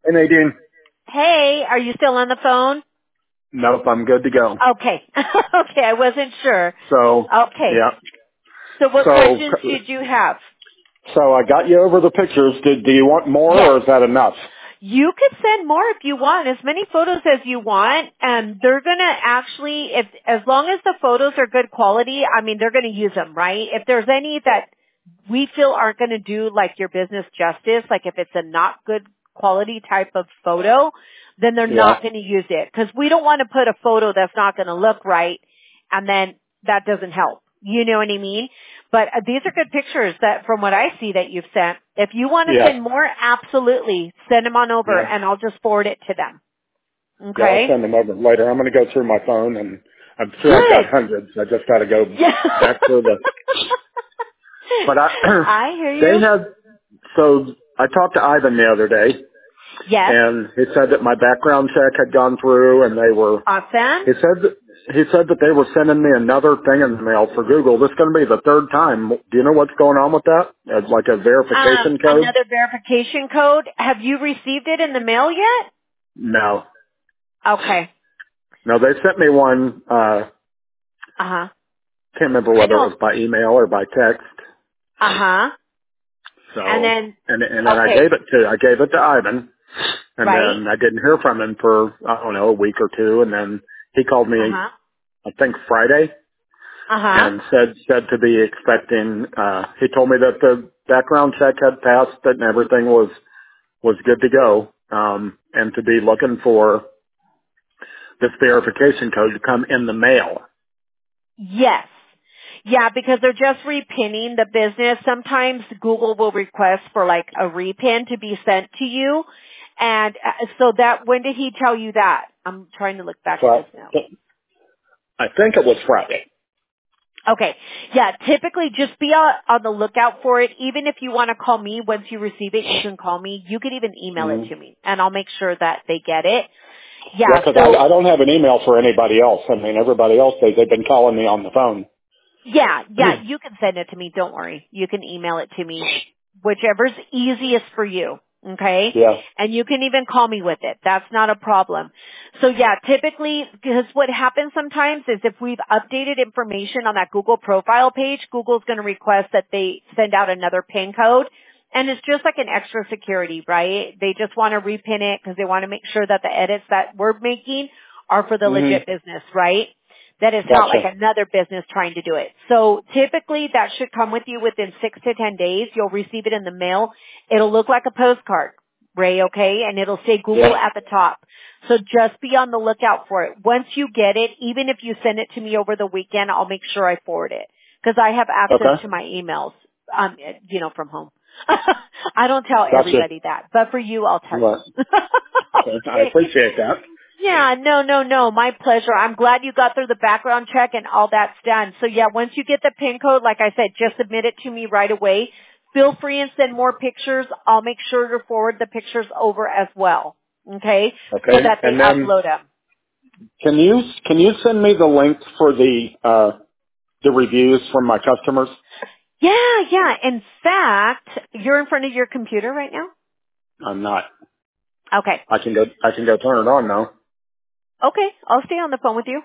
Hey, Nadine. Hey, are you still on the phone? Nope, I'm good to go. Okay. Okay, I wasn't sure. So, Okay. yeah. So what So, questions did you have? so I got you over the pictures. Do you want more Yes. or is that enough? You could send more if you want, as many photos as you want, and they're gonna actually, if, as long as the photos are good quality, I mean, they're gonna use them, right? If there's any that we feel aren't gonna do like your business justice, like if it's a not good quality type of photo, then they're Yeah. not gonna use it. Cause we don't want to put a photo that's not gonna look right, and then that doesn't help. You know what I mean? But these are good pictures that, from what I see that you've sent. If you want to Yeah. send more, absolutely send them on over, Yeah. and I'll just forward it to them. Yeah, I'll Okay? send them over later. I'm going to go through my phone and I'm sure I've got Good. hundreds. I just got to go Yeah. back through the, but I hear they you. have, so I talked to Ivan the other day Yes. and he said that my background check had gone through and they were, Awesome. he said that they were sending me another thing in the mail for Google. This is going to be the third time. Do you know what's going on with that? It's like a verification code? Another verification code. Have you received it in the mail yet? No. Okay. No, they sent me one, Uh-huh. can't remember I whether it know. was by email or by text. Uh-huh. And So, then, and then okay. I gave it to Ivan and Right? then I didn't hear from him for, I don't know, a week or two. And then he called me, Uh-huh. I think Friday Uh-huh. and said to be expecting, he told me that the background check had passed and everything was good to go. And to be looking for this verification code to come in the mail. Yes. Yeah, because they're just repinning the business. Sometimes Google will request for like a repin to be sent to you. And so that, when did he tell you that? I'm trying to look back So at his note. I think it was Friday. Okay. Yeah, typically just be on the lookout for it. Even if you want to call me once you receive it, you can call me. You could even email it Mm-hmm. to me and I'll make sure that they get it. Yeah, Yeah, because so I don't have an email for anybody else. I mean, everybody else, they've been calling me on the phone. yeah, you can send it to me. Don't worry. You can email it to me, whichever's easiest for you. Okay? Yeah. And you can even call me with it. That's not a problem. So yeah, typically, because what happens sometimes is if we've updated information on that Google profile page, Google's going to request that they send out another PIN code. And it's just like an extra security, right? They just want to repin it because they want to make sure that the edits that we're making are for the hmm legit business, right? That is not like Gotcha. another business trying to do it. So typically that should come with you within 6 to 10 days. You'll receive it in the mail. It'll look like a postcard, Ray, okay? And it'll say Google Yeah. at the top. So just be on the lookout for it. Once you get it, even if you send it to me over the weekend, I'll make sure I forward it. Because I have access Okay. to my emails, from home. I don't tell Gotcha. everybody that, but for you, I'll tell you. Well, okay. I Okay. appreciate that. Yeah, no, my pleasure. I'm glad you got through the background check and all that's done. So yeah, once you get the PIN code, like I said, just submit it to me right away. Feel free and send more pictures. I'll make sure to forward the pictures over as well. Okay? So Okay. that they And then upload them. can you send me the link for the reviews from my customers? Yeah. In fact, you're in front of your computer right now? I'm not. Okay. I can go turn it on now. Okay. I'll stay on the phone with you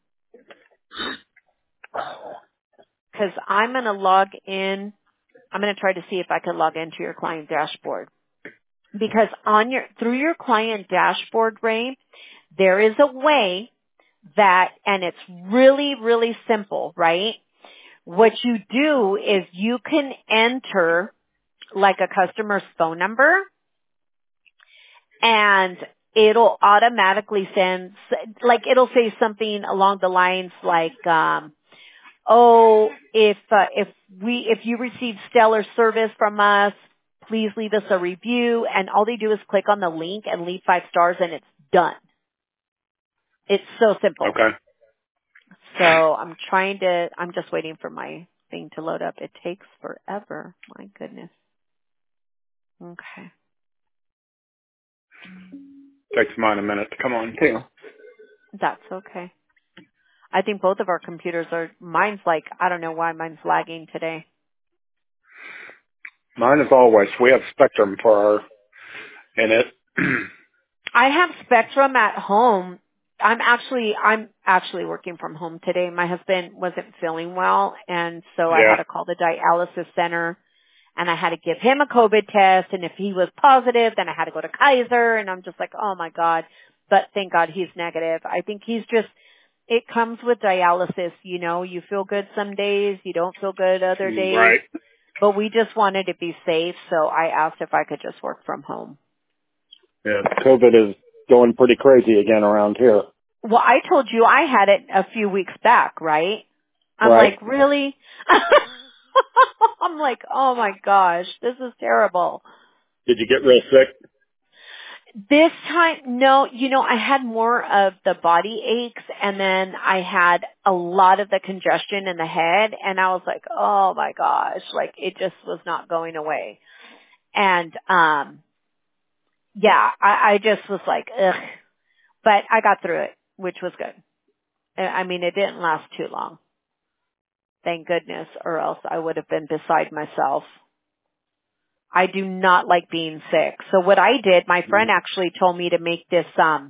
because I'm going to log in. I'm going to try to see if I can log into your client dashboard. Because through your client dashboard, Ray, there is a way that, and it's really, really simple, right? What you do is you can enter like a customer's phone number and it'll automatically it'll say something along the lines like, if you receive stellar service from us, please leave us a review. And all they do is click on the link and leave 5 stars and it's done. It's so simple. Okay. So I'm just waiting for my thing to load up. It takes forever. My goodness. Okay. Takes mine a minute to come on too. That's okay. I think both of our computers mine's like, I don't know why mine's lagging today. Mine is always, we have Spectrum for our, and I have Spectrum at home. I'm actually working from home today. My husband wasn't feeling well, and so I Yeah. had to call the dialysis center, and I had to give him a COVID test, and if he was positive, then I had to go to Kaiser, and I'm just like, oh my God. But thank God he's negative. I think he's just, it comes with dialysis, you know, you feel good some days, you don't feel good other days, Right. but we just wanted to be safe, so I asked if I could just work from home. Yeah. COVID is going pretty crazy again around here. Well, I told you I had it a few weeks back, right? I'm Right. like, really? I'm like, oh my gosh, this is terrible. Did you get real sick? This time, no, you know, I had more of the body aches and then I had a lot of the congestion in the head and I was like, oh my gosh, like it just was not going away. And, yeah, I just was like, ugh, but I got through it, which was good. I mean, it didn't last too long. Thank goodness, or else I would have been beside myself. I do not like being sick. So what I did, my friend actually told me to make this,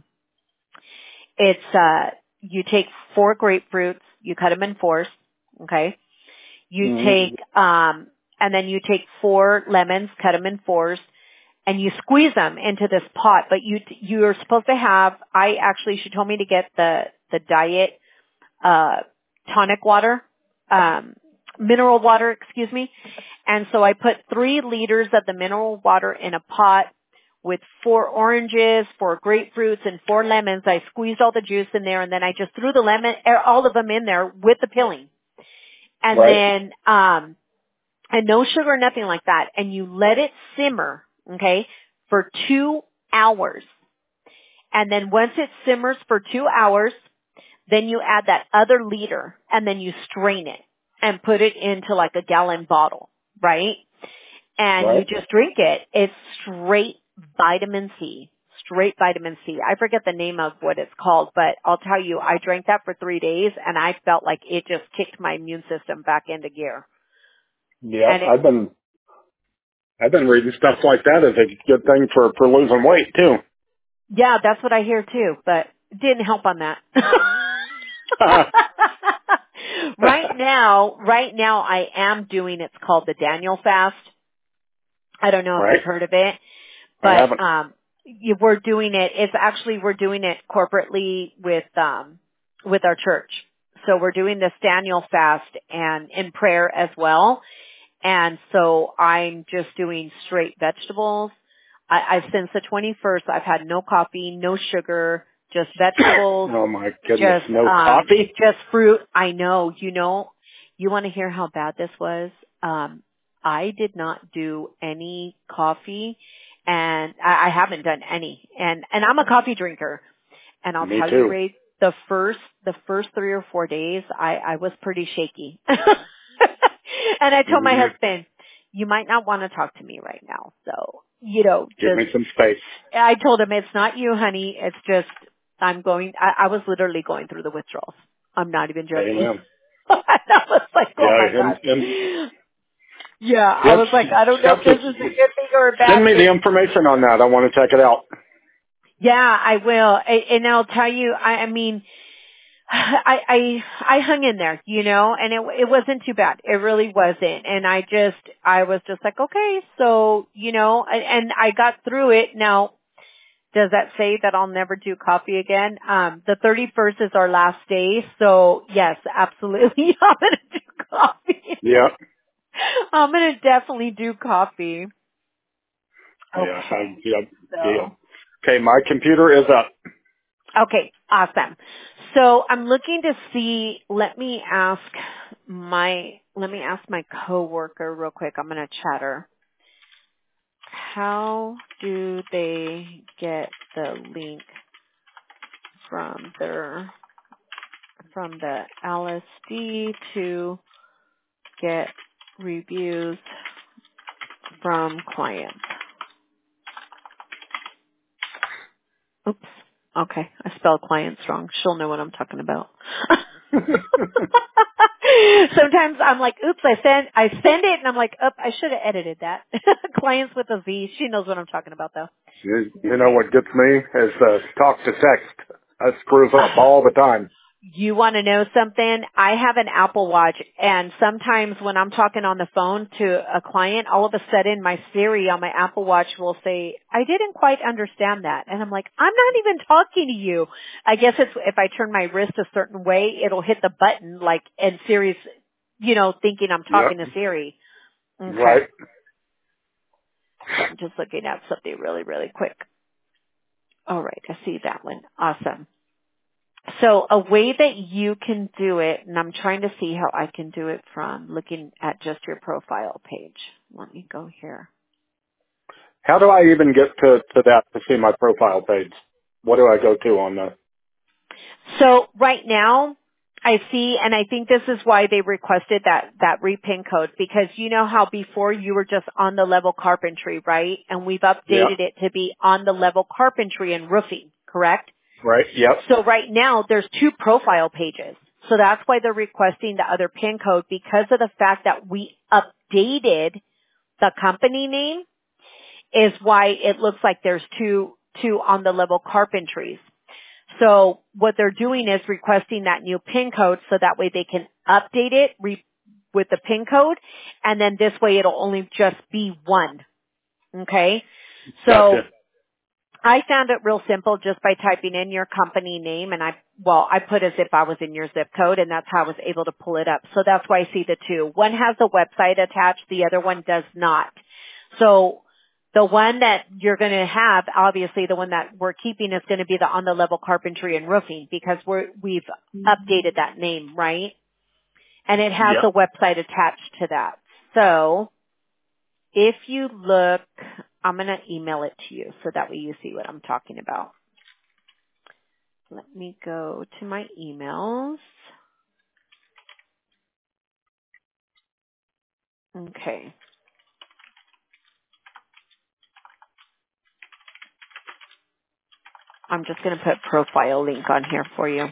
you take 4 grapefruits, you cut them in 4s, okay? You Mm-hmm. take, and then you take 4 lemons, cut them in 4s, and you squeeze them into this pot, but you're supposed to have, she told me to get the diet, tonic water, mineral water, excuse me. And so I put 3 liters of the mineral water in a pot with 4 oranges, 4 grapefruits, and 4 lemons. I squeezed all the juice in there and then I just threw all of them in there with the peeling. And Right. then, and no sugar, nothing like that. And you let it simmer, okay, for 2 hours. And then once it simmers for 2 hours, then you add that other liter and then you strain it and put it into like a gallon bottle, right? And you Right. just drink it. It's straight vitamin C. Straight vitamin C. I forget the name of what it's called, but I'll tell you, I drank that for 3 days and I felt like it just kicked my immune system back into gear. Yeah. And it, I've been reading stuff like that as a good thing for losing weight too. yeah, that's what I hear too, but it didn't help on that. Right now I am doing, it's called the Daniel fast. I don't know if Right. you've heard of it, I but haven't. we're doing it. We're doing it corporately with our church. So we're doing this Daniel fast and in prayer as well. And so I'm just doing straight vegetables. I've since the 21st, I've had no coffee, no sugar, just vegetables, Oh my goodness. No coffee? just fruit. I know, you want to hear how bad this was? I did not do any coffee and I haven't done any. And I'm a coffee drinker. And I'll Me tell you, too. Ray, the first 3 or 4 days, I was pretty shaky. And I told my Mm-hmm. husband, you might not want to talk to me right now. So, Give me some space. I told him it's not you, honey. It's just, I was literally going through the withdrawals. I'm not even joking. Amen. I was like, oh my Yeah. God. And Yeah, I yes, was like, I don't know if Steps, this is a good thing or a send bad me the thing. information on that. I want to check it out. Yeah, I will. And I'll tell you, I mean, I hung in there, and it wasn't too bad. It really wasn't. And I was just like, okay, so, and I got through it. Now, does that say that I'll never do coffee again? The 31st is our last day. So yes, absolutely. I'm going to do coffee. Yeah. I'm going to definitely do coffee. Yeah. Okay. Yeah. So. Okay. My computer is up. Okay, awesome. So I'm looking to see, let me ask my coworker real quick. I'm going to chat her. How do they get the link from the LSD to get reviews from clients? Oops. Okay. I spelled clients wrong. She'll know what I'm talking about. Sometimes I'm like, oops, I send it and I'm like, I should have edited that. Clients with a Z. She knows what I'm talking about though. You know what gets me is talk to text. That screws up all the time. You want to know something? I have an Apple Watch, and sometimes when I'm talking on the phone to a client, all of a sudden my Siri on my Apple Watch will say, I didn't quite understand that. And I'm like, I'm not even talking to you. I guess it's if I turn my wrist a certain way, it'll hit the button like, and Siri's, thinking I'm talking to Yep. Siri. Okay. Right. I'm just looking at something really, really quick. All right. I see that one. Awesome. So a way that you can do it, and I'm trying to see how I can do it from looking at just your profile page. Let me go here. How do I even get to that to see my profile page? What do I go to on the? So right now, I see, and I think this is why they requested that repin code, because you know how before you were just on the level carpentry, right? And we've Yep. updated it to be on the level carpentry and roofing, correct? Right. Yep. So right now there's two profile pages. So that's why they're requesting the other PIN code, because of the fact that we updated the company name is why it looks like there's two on the level carpentries. So what they're doing is requesting that new PIN code so that way they can update it with the PIN code, and then this way it'll only just be one. Okay? So Gotcha. I found it real simple just by typing in your company name, and I put as if I was in your zip code, and that's how I was able to pull it up. So that's why I see the two. One has a website attached, the other one does not. So the one that you're going to have, obviously the one that we're keeping is going to be the on the level carpentry and roofing, because we've updated that name, right? And it has a Yep. website attached to that. So if you look, I'm going to email it to you so that way you see what I'm talking about. Let me go to my emails. Okay. I'm just going to put profile link on here for you.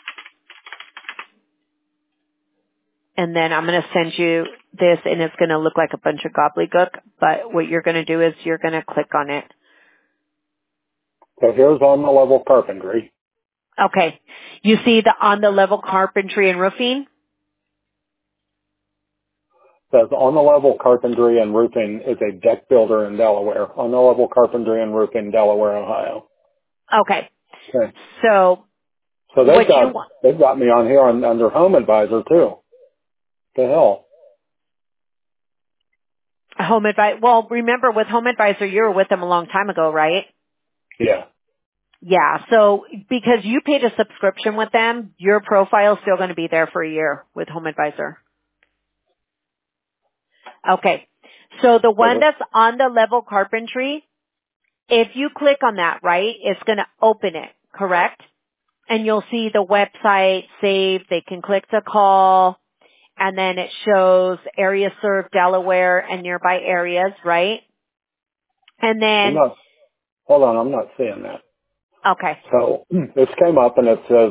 And then I'm going to send you this, and it's going to look like a bunch of gobbledygook, but what you're going to do is you're going to click on it. So here's on the level carpentry. Okay. You see the on the level carpentry and roofing? Says on the level carpentry and roofing is a deck builder in Delaware. On the level carpentry and roofing, Delaware, Ohio. Okay. Okay. So So what you want? they've got me on here under Home Advisor too. The hell? Home Advisor. Well, remember with Home Advisor, you were with them a long time ago, right? Yeah. Yeah. So because you paid a subscription with them, your profile is still going to be there for a year with Home Advisor. Okay. So the one So that's on the level carpentry, if you click on that, right, it's going to open it, correct? And you'll see the website saved. They can click to call, and then it shows area served Delaware and nearby areas, right? And I'm then, not, hold on, I'm not seeing that. okay, So this came up and it says,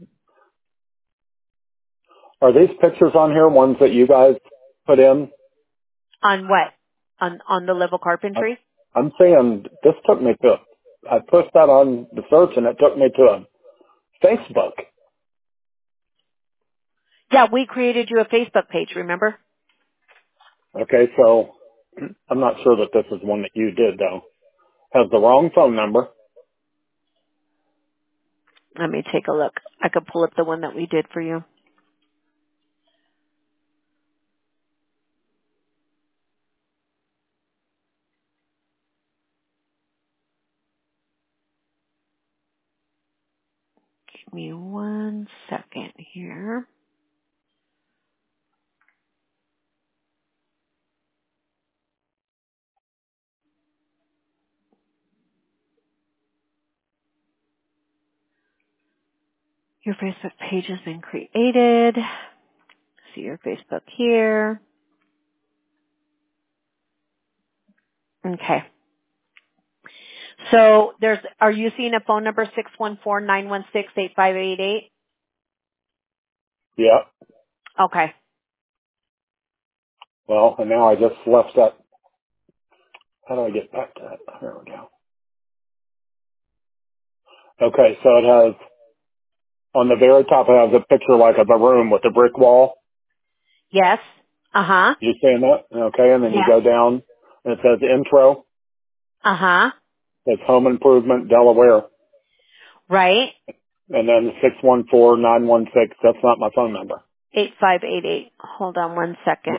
are these pictures on here ones that you guys put in? on what? On the level I'm carpentry? I'm saying this took me to, I pushed that on the search and it took me to a Facebook. Yeah, we created you a Facebook page, remember? Okay, so I'm not sure that this is one that you did though. Has the wrong phone number. Let me take a look. I could pull up the one that we did for you. Give me 1 second here. Your Facebook page has been created. See your Facebook here. Okay. So are you seeing a phone number 614-916-8588? Yeah. Okay. Well, and now I just left that. How do I get back to that? There we go. Okay, so it has, on the very top, it has a picture like of a room with a brick wall. Yes. Uh-huh. You saying that? Okay, and then you Yes. go down, and it says intro. Uh-huh. It's Home Improvement, Delaware. Right. And then 614-916. That's not my phone number. 8588. Hold on one second.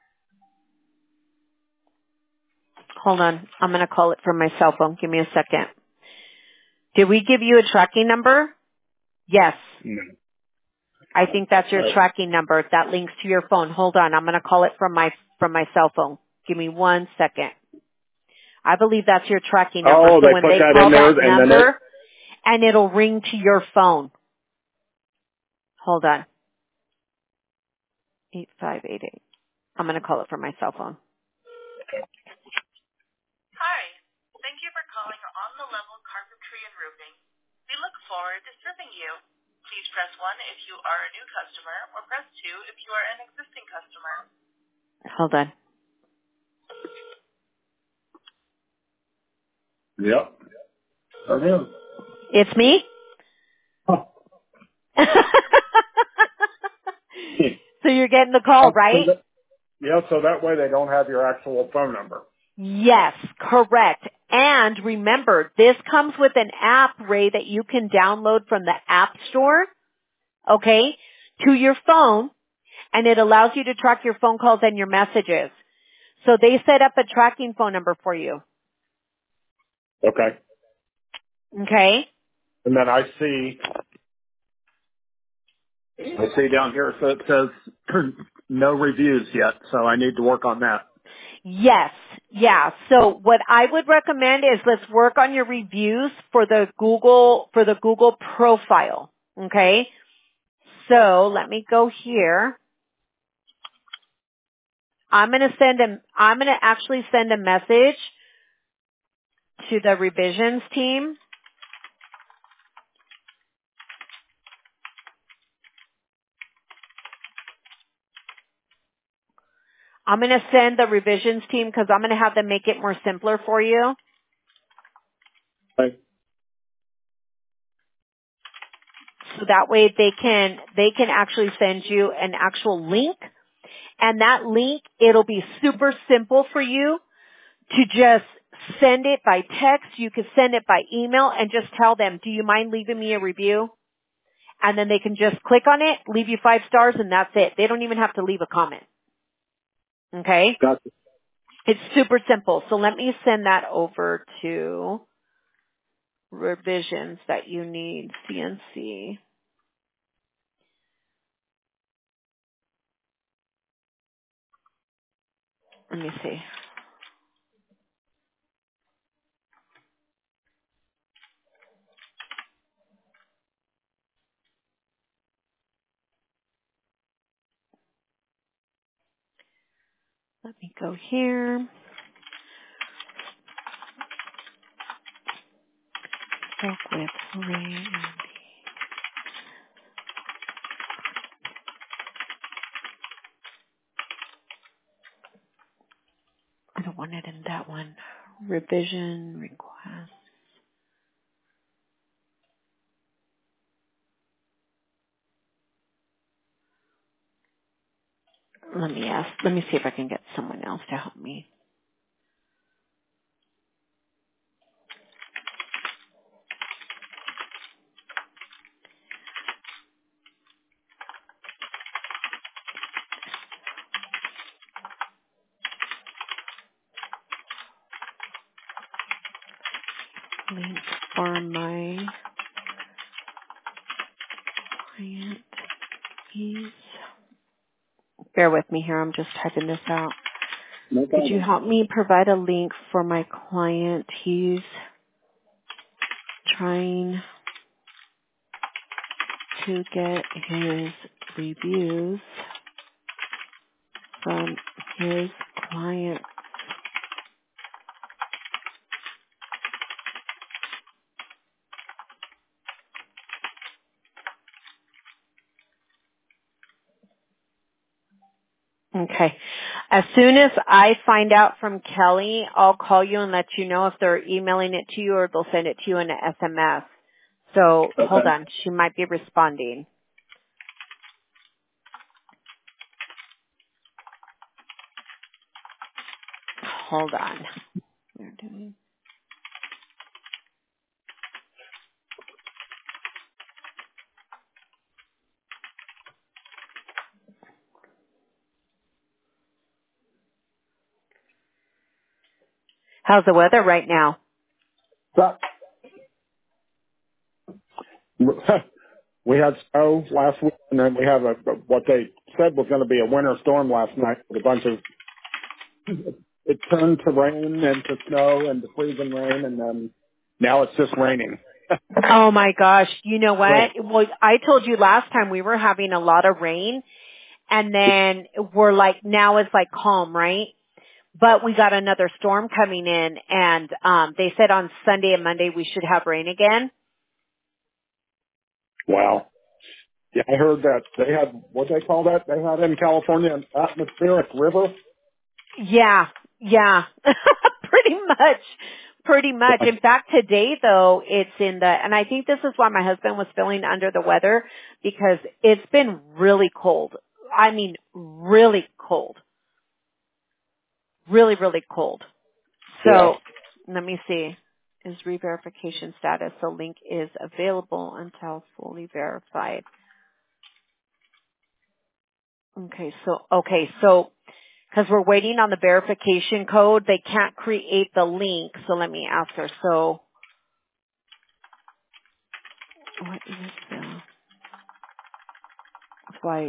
Hold on. I'm going to call it from my cell phone. Give me a second. Did we give you a tracking number? Yes. No. I think that's your Right. tracking number. That links to your phone. Hold on. I'm going to call it from my cell phone. Give me one second. I believe that's your tracking number. Oh, So they when put they that in call there, that and then it. number, and it'll ring to your phone. Hold on. 8588. I'm going to call it from my cell phone. Hi. Thank you for calling On the Level Carpentry and Roofing. We look forward to serving you. Please press 1 if you are a new customer, or press 2 if you are an existing customer. Hold on. Yep. Okay. It's me? Huh. So you're getting the call, right? Yeah, so that way they don't have your actual phone number. Yes, correct. And remember, this comes with an app, Ray, that you can download from the App Store, okay, to your phone, and it allows you to track your phone calls and your messages. So they set up a tracking phone number for you, Okay. okay? And then I see down here, so it says no reviews yet, so I need to work on that. Yes, yeah. So what I would recommend is let's work on your reviews for the Google profile, okay? So let me go here. I'm going to actually send a message to the revisions team. I'm going to send the revisions team because I'm going to have them make it more simpler for you. Okay. So that way they can actually send you an actual link, and that link, it'll be super simple for you to just send it by text. You could send it by email and just tell them, do you mind leaving me a review? And then they can just click on it, leave you 5 stars, and that's it. They don't even have to leave a comment. Okay? Gotcha. It's super simple. So let me send that over to revisions that you need, CNC. Let me see. Let me go here. Spoke with Ray. I don't want it in that one. Revision request. Let me see if I can get someone else to help me. Link for my client, please. Bear with me here. I'm just typing this out. No Could you problem. help me provide a link for my client? He's trying to get his reviews from his client. Okay. As soon as I find out from Kelly, I'll call you and let you know if they're emailing it to you or they'll send it to you in an SMS. So hold Okay. on. She might be responding. Hold on. We're doing- How's the weather right now? So, we had snow last week, and then we have what they said was going to be a winter storm last night with a bunch of. It turned to rain and to snow and to freezing rain, and then now it's just raining. Oh my gosh. You know So, what? Well, I told you last time we were having a lot of rain and then we're like, now it's like calm, right? But we got another storm coming in and, they said on Sunday and Monday we should have rain again. wow. Yeah, I heard that they had what they call that. They had in California an atmospheric river. Yeah, yeah. Pretty much. Pretty much. In fact, today though, it's in the, and I think this is why my husband was feeling under the weather because it's been really cold. I mean, really cold. Really, really cold. Yeah. So, let me see. Is re-verification status. The link is available until fully verified. Okay, so because we're waiting on the verification code, they can't create the link. So let me ask her. So what is the why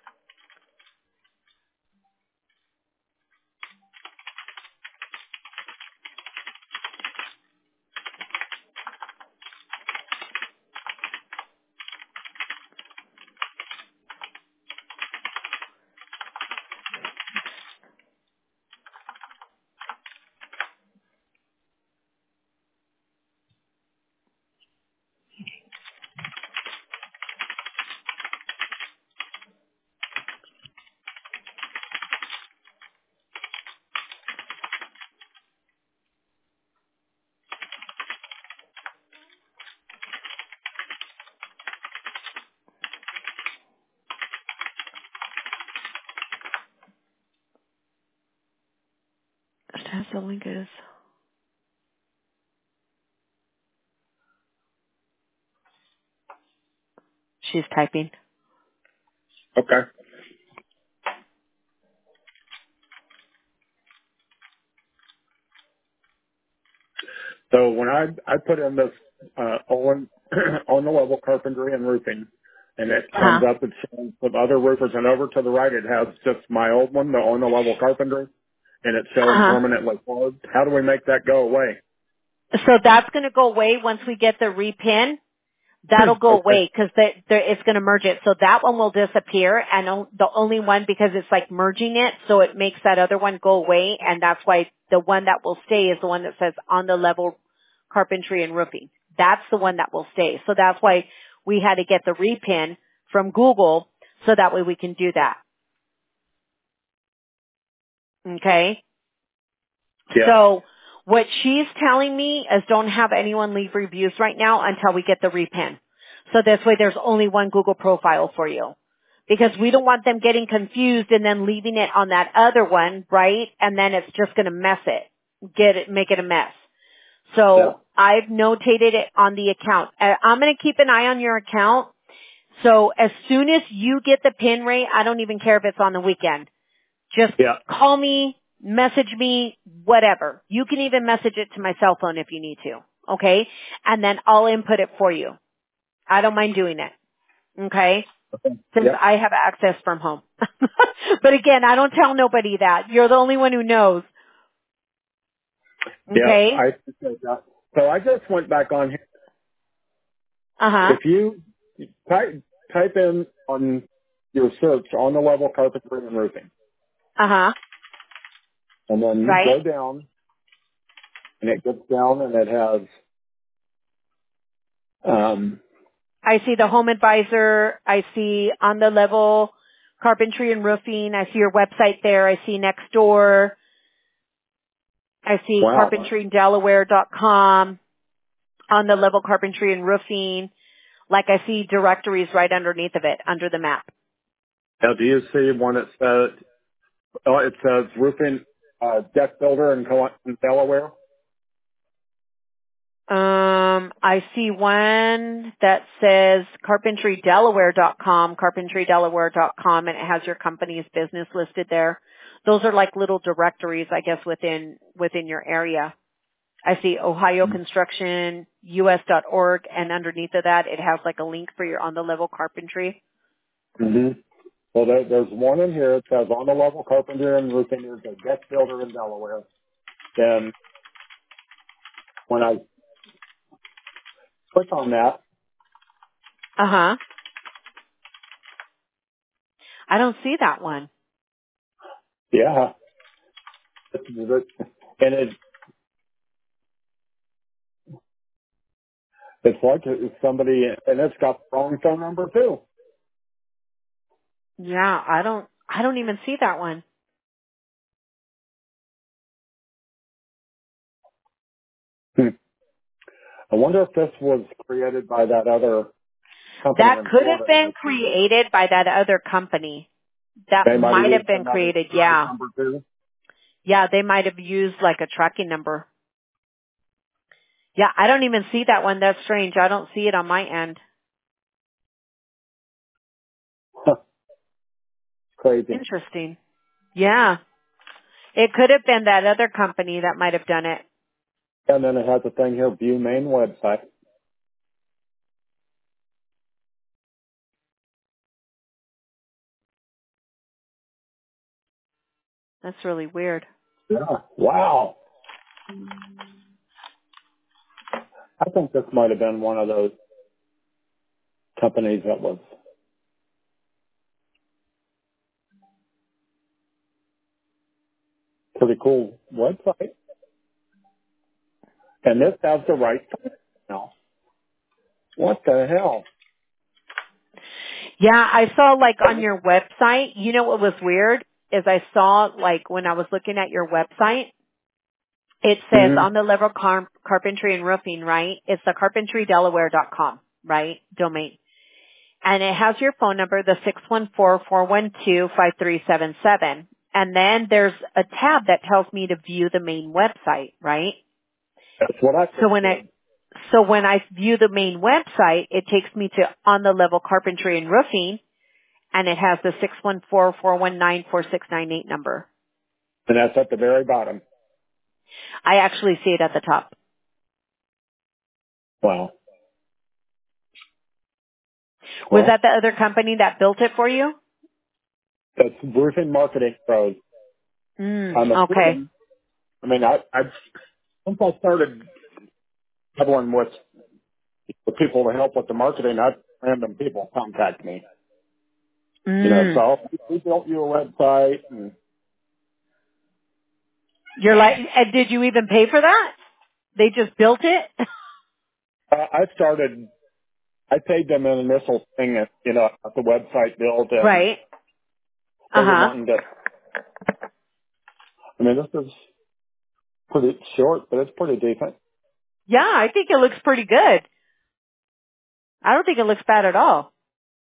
that's the link is? She's typing. Okay. So when I put in this on on the level carpentry and roofing, and it Uh comes huh. up, it shows some other roofers, and over to the right it has just my old one, the on the level carpentry, and it's showing Uh huh. permanently closed. How do we make that go away? So that's going to go away once we get the repin. That'll go Okay. away because it's going to merge it. So that one will disappear and the only one because it's like merging it. So it makes that other one go away. And that's why the one that will stay is the one that says on the level carpentry and roofing. That's the one that will stay. So that's why we had to get the repin from Google so that way we can do that. Okay. Yeah. So what she's telling me is don't have anyone leave reviews right now until we get the repin. So this way there's only one Google profile for you. Because we don't want them getting confused and then leaving it on that other one, right? And then it's just going to make it a mess. Yeah. So I've notated it on the account. I'm going to keep an eye on your account. So as soon as you get the pin rate, I don't even care if it's on the weekend. Just Yeah. call me, message me, whatever. You can even message it to my cell phone if you need to. Okay? And then I'll input it for you. I don't mind doing it. Okay? Since Yep. I have access from home. But again, I don't tell nobody that. You're the only one who knows. Yeah. Okay? I appreciate that. So I just went back on here. Uh-huh. If you type in on your search on the level carpentry and roofing, Uh-huh. and then Right? go down, and it gets down, and it has I see the home advisor. I see on the level Carpentry and roofing. I see your website there. I see Nextdoor. I see Wow. carpentrydelaware.com, on the level carpentry and roofing. Like I see directories right underneath of it, under the map. Now, do you see one that says, it says roofing, deck builder in Delaware? I see one that says carpentrydelaware.com, and it has your company's business listed there. Those are like little directories, I guess, within your area. I see Ohio Construction, US.org, and underneath of that, it has like a link for your on the level carpentry. Mm-hmm. Well, there's one in here. It says on the level carpenter and roofing is a deck builder in Delaware. Then when I click on that, Uh-huh. I don't see that one. yeah, and it's like it's somebody, and it's got the wrong phone number too. Yeah, I don't even see that one. Hmm. I wonder if this was created by that other company That in could have Florida. been created by that other company. That They might have might have used been another created, drive yeah. number too. Yeah, they might have used like a tracking number. Yeah, I don't even see that one. That's strange. I don't see it on my end. Crazy. Interesting. Yeah. It could have been that other company that might have done it. And then it has a thing here, view main website. That's really weird. Yeah. Wow. I think this might have been one of those companies that was pretty cool website. And this has the right thing now. What the hell? Yeah, I saw like on your website, you know what was weird is I saw like when I was looking at your website, it says Mm-hmm. on the level carpentry and roofing, right? It's the carpentrydelaware.com, right? Domain. And it has your phone number, the 614-412-5377. And then there's a tab that tells me to view the main website, right? That's what I So just did. when I view the main website, it takes me to on the level carpentry and roofing, and it has the 614-419-4698 number. And that's at the very bottom. I actually see it at the top. Wow. Was Well, that the other company that built it for you? that's roofing marketing pros. I'm Okay. assuming. I mean, once I started dabbling with the people to help with the marketing, I random people contact me. So we built you a website, and You're like, and did you even pay for that? They just built it? I paid them an initial thing at, at the website build, and Right. they were Uh-huh. wanting to, I mean, this is pretty short, but it's pretty decent. Yeah, I think it looks pretty good. I don't think it looks bad at all.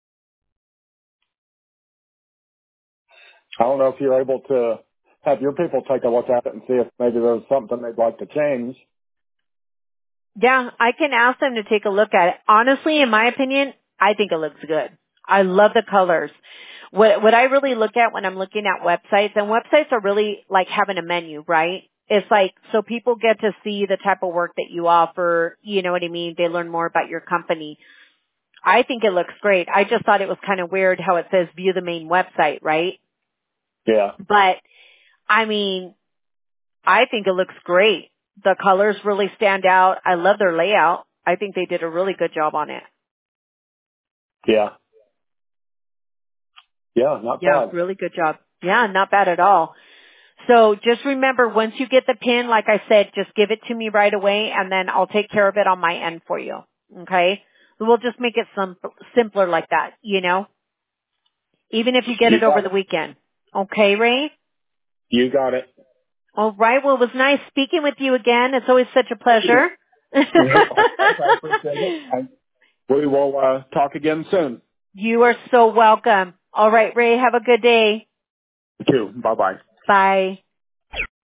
I don't know if you're able to have your people take a look at it and see if maybe there's something they'd like to change. Yeah, I can ask them to take a look at it. Honestly, in my opinion, I think it looks good. I love the colors. What I really look at when I'm looking at websites, and websites are really like having a menu, right? It's like, so people get to see the type of work that you offer, you know what I mean? They learn more about your company. I think it looks great. I just thought it was kind of weird how it says view the main website, right? Yeah. But, I mean, I think it looks great. The colors really stand out. I love their layout. I think they did a really good job on it. Yeah. Yeah. Not Yeah, bad. really good job. Yeah, not bad at all. So just remember, once you get the pin, like I said, just give it to me right away, and then I'll take care of it on my end for you. Okay? We'll just make it simpler like that, even if you get it over the weekend. Okay, Ray? You got it. All right. Well, it was nice speaking with you again. It's always such a pleasure. I appreciate it. We will talk again soon. You are so welcome. All right, Ray. Have a good day. You too. Bye-bye. Bye.